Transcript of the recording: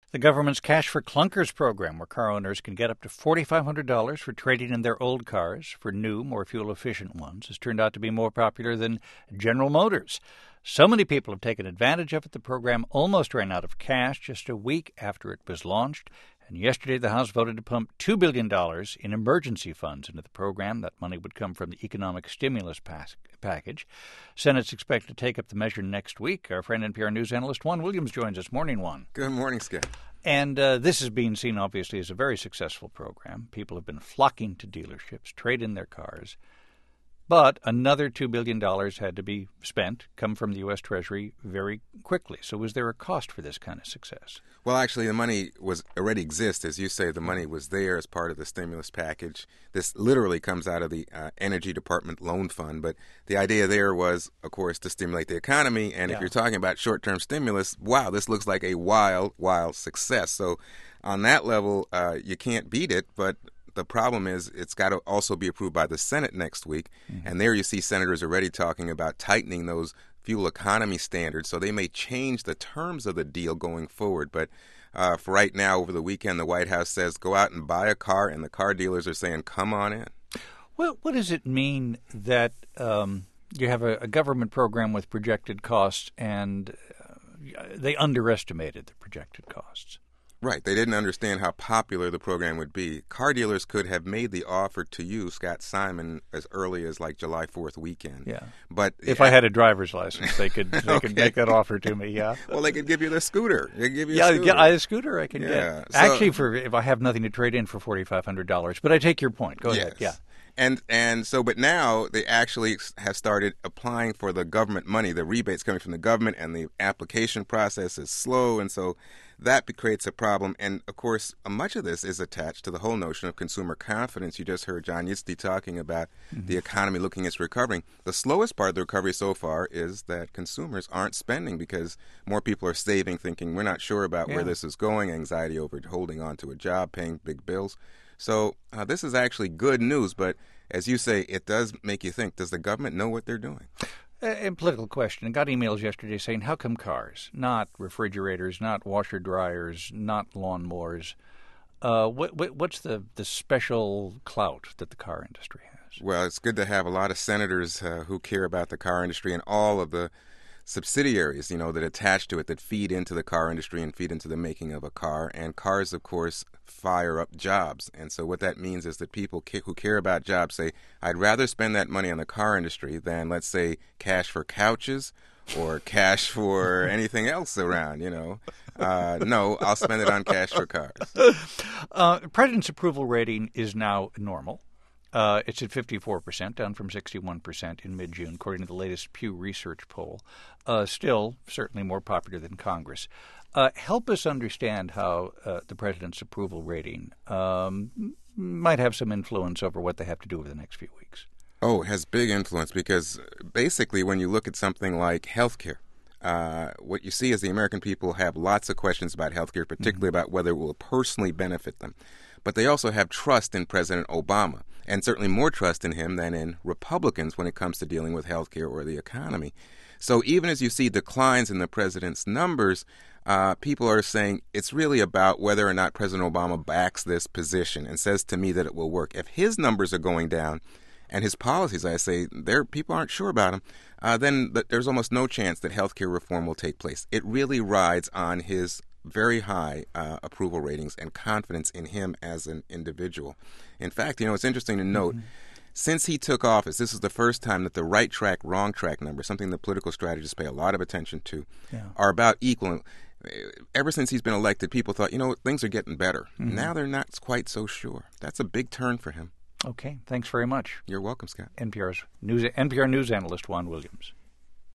The government's Cash for Clunkers program, where car owners can get up to $4,500 for trading in their old cars for new, more fuel-efficient ones, has turned out to be more popular than General Motors. So many people have taken advantage of it, the program almost ran out of cash just a week after it was launched. And yesterday, the House voted to pump $2 billion in emergency funds into the program. That money would come from the economic stimulus package. Senate's expected to take up the measure next week. Our friend NPR News analyst Juan Williams joins us. Morning, Juan. Good morning, Scott. And this is being seen, obviously, as a very successful program. People have been flocking to dealerships, trade in their cars. But another $2 billion had to be spent, come from the U.S. Treasury very quickly. So was there a cost for this kind of success? Well, actually, the money already exists. As you say, the money was there as part of the stimulus package. This literally comes out of the Energy Department Loan Fund. But the idea there was, of course, to stimulate the economy. And if you're talking about short-term stimulus, wow, this looks like a wild, wild success. So on that level, you can't beat it. But the problem is it's got to also be approved by the Senate next week. Mm-hmm. And there you see senators already talking about tightening those fuel economy standards. So they may change the terms of the deal going forward. But for right now, over the weekend, the White House says go out and buy a car, and the car dealers are saying come on in. Well, what does it mean that you have a government program with projected costs and they underestimated the projected costs? Right. They didn't understand how popular the program would be. Car dealers could have made the offer to you, Scott Simon, as early as like July 4th weekend. Yeah. But if I had a driver's license, they could could make that offer to me. Yeah. Well, they could give you the scooter. They could give you a scooter I can get. So, actually, if I have nothing to trade in for $4,500. But I take your point. Go ahead. Yeah. But now they actually have started applying for the government money. The rebates coming from the government, and the application process is slow, and so that creates a problem. And of course, much of this is attached to the whole notion of consumer confidence. You just heard John Yitzhak talking about the economy looking at recovering. The slowest part of the recovery so far is that consumers aren't spending because more people are saving, thinking we're not sure about where this is going, anxiety over holding on to a job, paying big bills. So this is actually good news, but as you say, it does make you think, does the government know what they're doing? A political question. I got emails yesterday saying, how come cars, not refrigerators, not washer dryers, not lawnmowers? What's the special clout that the car industry has? Well, it's good to have a lot of senators who care about the car industry and all of the subsidiaries, that attach to it, that feed into the car industry and feed into the making of a car. And cars, of course, fire up jobs. And so what that means is that people who care about jobs say, I'd rather spend that money on the car industry than, let's say, cash for couches or cash for anything else around, No, I'll spend it on cash for cars. The president's approval rating is now normal. It's at 54%, down from 61% in mid-June, according to the latest Pew Research poll. Still, certainly more popular than Congress. Help us understand how the president's approval rating might have some influence over what they have to do over the next few weeks. Oh, it has big influence because basically when you look at something like health care, what you see is the American people have lots of questions about health care, particularly about whether it will personally benefit them. But they also have trust in President Obama, and certainly more trust in him than in Republicans when it comes to dealing with health care or the economy. So even as you see declines in the president's numbers, people are saying it's really about whether or not President Obama backs this position and says to me that it will work. If his numbers are going down and his policies, I say, people aren't sure about him, then there's almost no chance that health care reform will take place. It really rides on his very high approval ratings and confidence in him as an individual. In fact, it's interesting to note, since he took office, this is the first time that the right track, wrong track numbers, something that political strategists pay a lot of attention to, are about equal. Ever since he's been elected, people thought, things are getting better. Now they're not quite so sure. That's a big turn for him. Okay. Thanks very much. You're welcome, Scott. NPR News analyst Juan Williams.